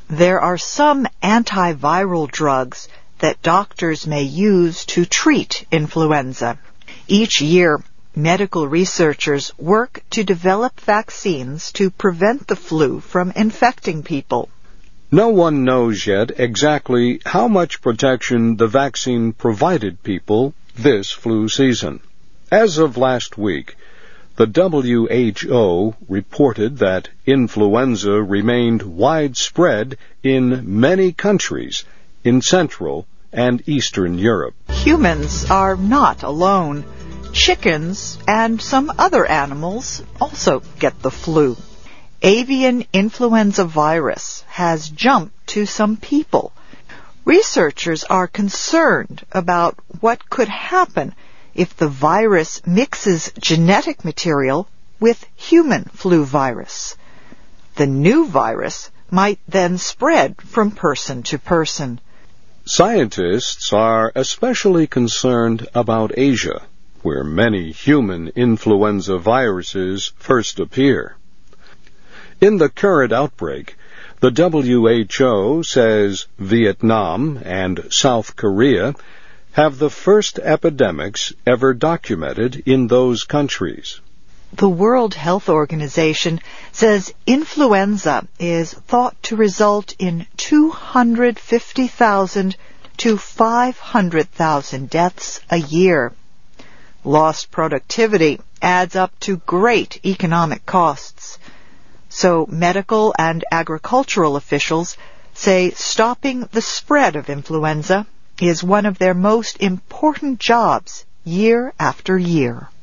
There are some antiviral drugs that doctors may use to treat influenza. Each year, medical researchers work to develop vaccines to prevent the flu from infecting people. No one knows yet exactly how much protection the vaccine provided people this flu season. As of last week, the WHO reported that influenza remained widespread in many countries in Central and Eastern Europe. Humans are not alone. Chickens and some other animals also get the flu. Avian influenza virus has jumped to some people. Researchers are concerned about what could happen if the virus mixes genetic material with human flu virus. The new virus might then spread from person to person. Scientists are especially concerned about Asia, where many human influenza viruses first appear. In the current outbreak, the WHO says Vietnam and South Korea have the first epidemics ever documented in those countries. The World Health Organization says influenza is thought to result in 250,000 to 500,000 deaths a year. Lost productivity adds up to great economic costs. So medical and agricultural officials say stopping the spread of influenza is one of their most important jobs year after year.